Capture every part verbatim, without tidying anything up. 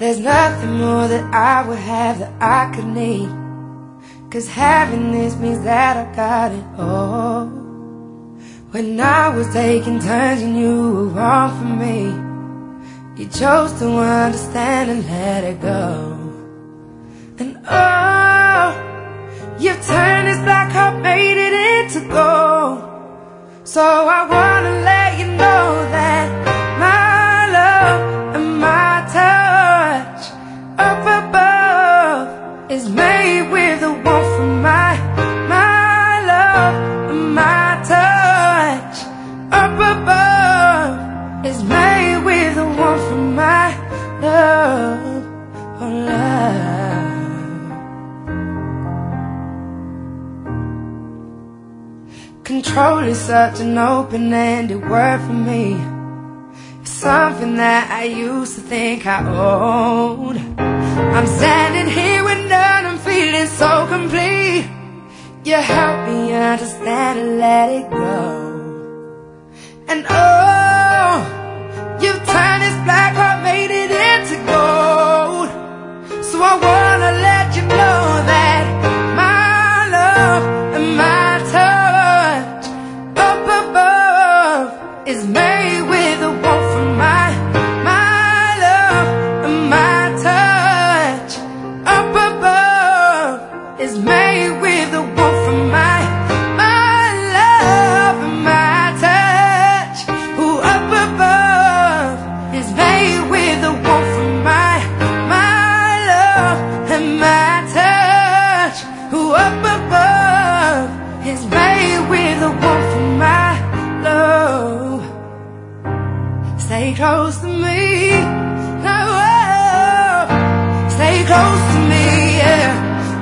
There's nothing more that I would have that I could need, 'cause having this means that I got it all. When I was taking turns and you were wrong for me, you chose to understand and let it go. And oh, you've turned this black heart, made it into gold. So I wanna let you know that my love and my touch up above is made with the warmth from my, my love and my touch up above is made with the warmth from my love, oh love. Control is such an open-ended word for me. It's something that I used to think I owned. I'm standing here with none, I'm feeling so complete. You help me understand and let it go. And oh, you've turned this black heart, made it into gold. So I wanna let you know that my love and my touch up above is made with the warmth from my, my love and my touch up above is made with the warmth from my, my love and my touch. Ooh, up above is made with the warmth from my, my love and my touch. Ooh, up above is made with the warmth from my love. Stay close to me, love. Stay close to me, yeah,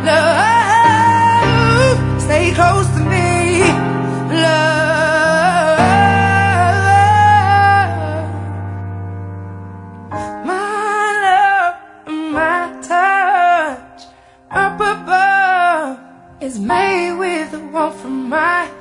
love. Stay close to me, love. My love and my touch up above is made with the warmth from my